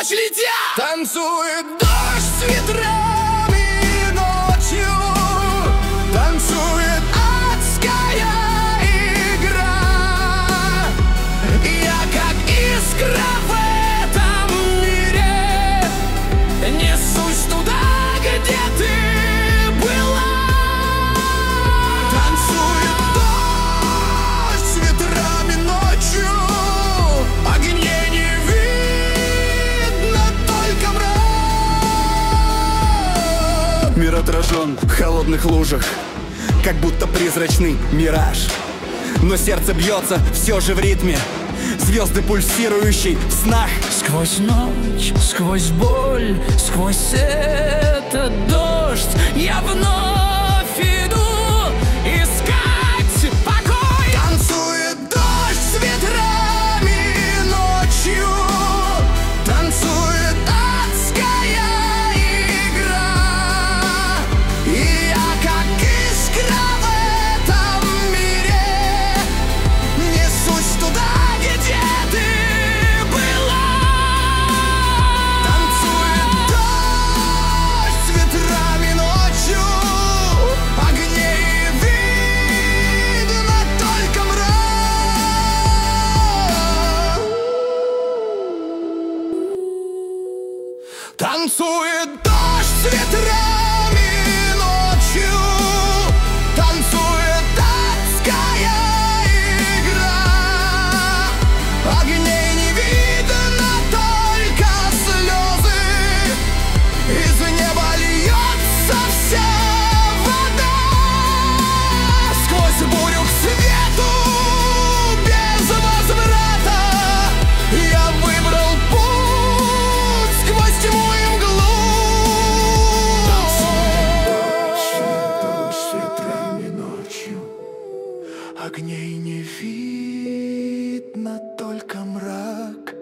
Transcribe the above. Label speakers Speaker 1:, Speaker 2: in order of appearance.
Speaker 1: ночь летят. Танцует дождь с ветрами ночью, танцует адская игра. Я как искра в этом мире, несусь туда, где ты была. Танцует дождь с ветрами ночью, огней не видно, только мрак.
Speaker 2: Мир отражен в холодных лужах, как будто призрачный мираж. Но сердце бьется все же в ритме звезды, пульсирующей в снах.
Speaker 3: Сквозь ночь, сквозь боль, сквозь этот дождь я вновь иду искать покой.
Speaker 1: Танцует дождь с ветрами ночью, танцует адская игра. И я как искра в этом мире, несусь туда, где ты была. Танцует дождь с ветрами ночью, огней видно, только мрак. Танцует дождь с ветрами ночью, танцует адская игра. Огней не видно, только слезы, из неба льется вся вода. Сквозь бурю к свету без возврата я выбрал путь сквозь тьму и мглу. Танцует дождь с ветрами ночью, огней не видно, только мрак.